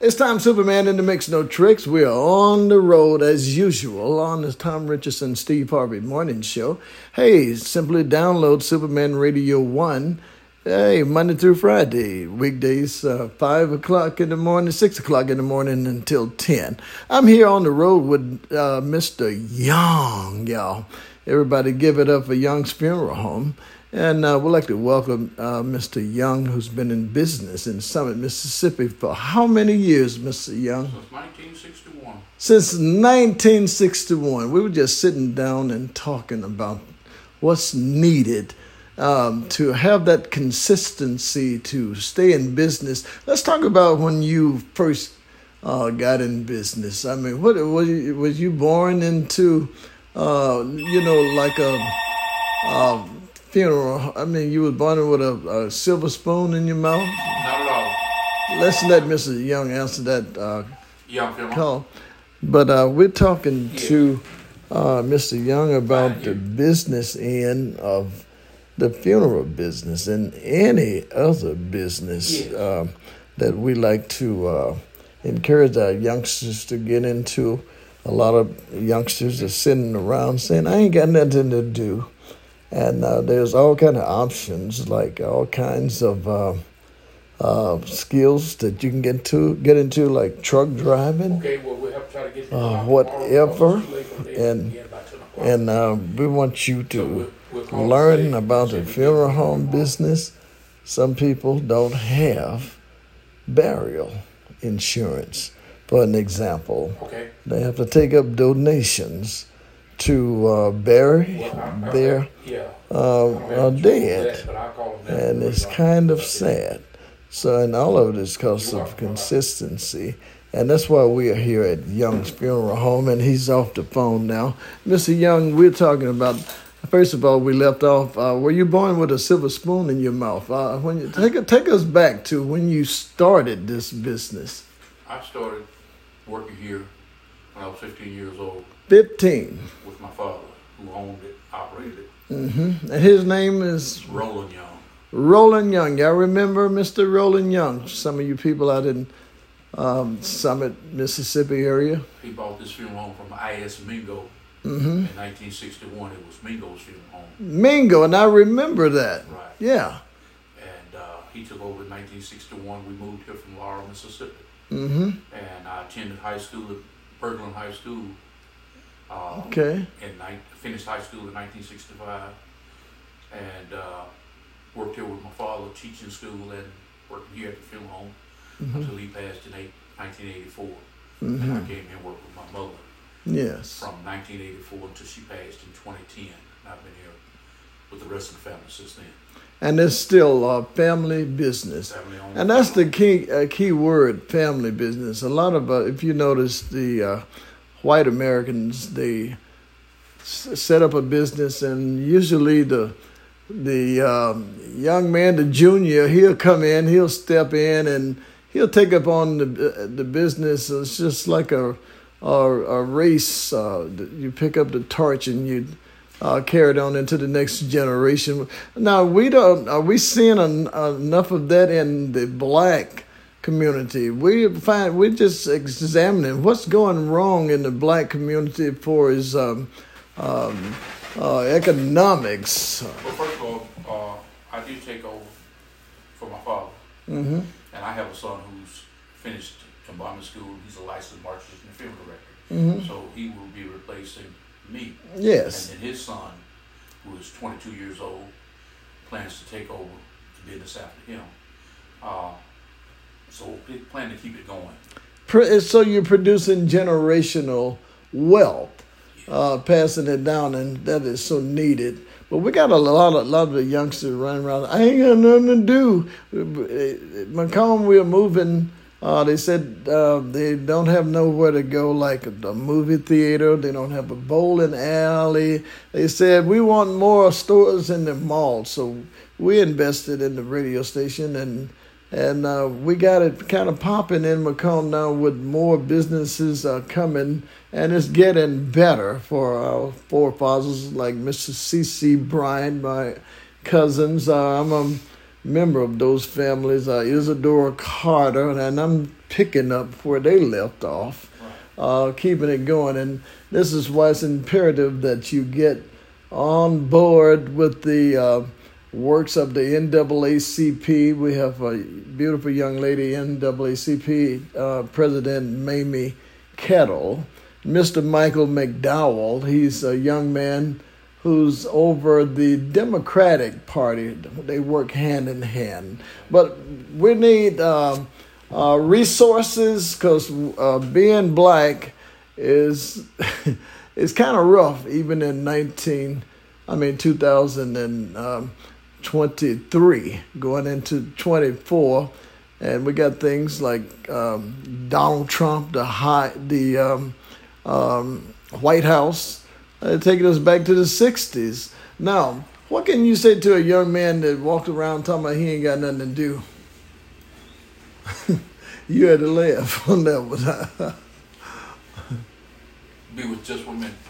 It's time, Superman in the Mix, no tricks. We are on the road as usual on the Tom Richardson, Steve Harvey Morning Show. Hey, simply download Superman Radio 1. Hey, Monday through Friday, weekdays, 5 o'clock in the morning, 6 o'clock in the morning until 10. I'm here on the road with Mr. Young, y'all. Everybody give it up for Young's Funeral Home. And we'd like to welcome Mr. Young, who's been in business in Summit, Mississippi for how many years, Mr. Young? Since 1961. Since 1961. We were just sitting down and talking about what's needed to have that consistency to stay in business. Let's talk about when you first got in business. I mean, what was you born into, like a funeral? I mean, you was born with a silver spoon in your mouth? Not at all. Let's let Mr. Young answer that Young call. But we're talking to Mr. Young about the business end of the funeral business and any other business that we like to encourage our youngsters to get into. A lot of youngsters are sitting around saying, I ain't got nothing to do. And there's all kind of options, like all kinds of skills that you can get into, like truck driving, Okay, well, we'll have to try to get whatever. And we want you to learn about the funeral home business. Some people don't have burial insurance. For an example, they have to take up donations to bury their dead, and it's kind of sad. So, and all of it is because of consistency, and that's why we are here at Young's Funeral Home, and he's off the phone now. Mr. Young, we're talking about, first of all, we left off, were you born with a silver spoon in your mouth? When you take us back to when you started this business. I started working here when I was 15 years old. 15. With my father, who owned it, operated it. Mm-hmm. And his name is? Roland Young. Roland Young. Y'all remember Mr. Roland Young? Some of you people out in Summit, Mississippi area. He bought this funeral home from I.S. Mingo. Mm-hmm. In 1961, it was Mingo's funeral home. Mingo, and I remember that. Right. Yeah. And he took over in 1961. We moved here from Laurel, Mississippi. Mm-hmm. And I attended high school at Berglund High School. Finished high school in 1965, and worked here with my father, teaching school and working here at the funeral home until he passed in 1984. And I came here and worked with my mother. Yes. From 1984 until she passed in 2010. I've been here with the rest of the family since then. And it's still a family business. And that's the key word, family business. A lot of, if you notice, the white Americans, they set up a business, and usually the young man, the junior, he'll come in, he'll step in, and he'll take up on the business. It's just like a race. You pick up the torch and you carry it on into the next generation. Now, are we seeing enough of that in the black community? We're just examining what's going wrong in the black community for his economics. Well, first of all, I did take over for my father, and I have a son who's finished embalming school. He's a licensed marshal and funeral director, so he will be replacing me. Yes. And then his son, who is 22 years old, plans to take over the business after him. So we plan to keep it going. So you're producing generational wealth, passing it down, and that is so needed. But we got a lot of the youngsters running around. I ain't got nothing to do. Macomb, we're moving. They said they don't have nowhere to go, like a movie theater. They don't have a bowling alley. They said, we want more stores in the mall. So we invested in the radio station, and we got it kind of popping in Macomb now with more businesses coming, and it's getting better for our forefathers like Mr. C.C. Bryant, my cousins. I'm member of those families, Isadora Carter, and I'm picking up where they left off, keeping it going. And this is why it's imperative that you get on board with the works of the NAACP. We have a beautiful young lady, NAACP President Mamie Kettle. Mr. Michael McDowell, he's a young man who's over the Democratic Party. They work hand in hand. But we need resources, because being black is it's kind of rough, even in 2023, going into 24. And we got things like Donald Trump, the White House, taking us back to the 60s. Now, what can you say to a young man that walked around talking about he ain't got nothing to do? You had to laugh on that one. Be with just 1 minute.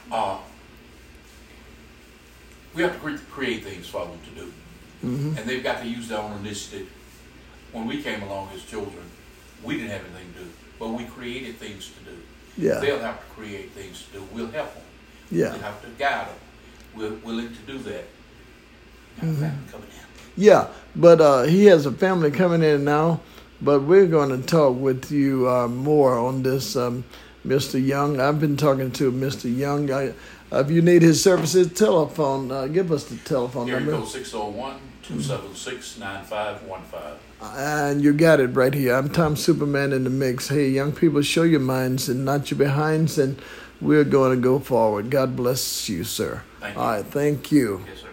We have to create things for them to do. And they've got to use their own initiative. When we came along as children, we didn't have anything to do, but we created things to do. Yeah. They'll have to create things to do. We'll help them. Yeah. We'll have to guide them. We're willing to do that. Got a family coming in. Yeah, but he has a family coming in now, but we're going to talk with you more on this, Mr. Young. I've been talking to Mr. Young. If you need his services, telephone, give us the telephone number. Code 601-276-9515. And you got it right here. I'm Tom Superman in the mix. Hey, young people, show your minds and not your behinds, and we're going to go forward. God bless you, sir. Thank you. All right, thank you. Yes, sir.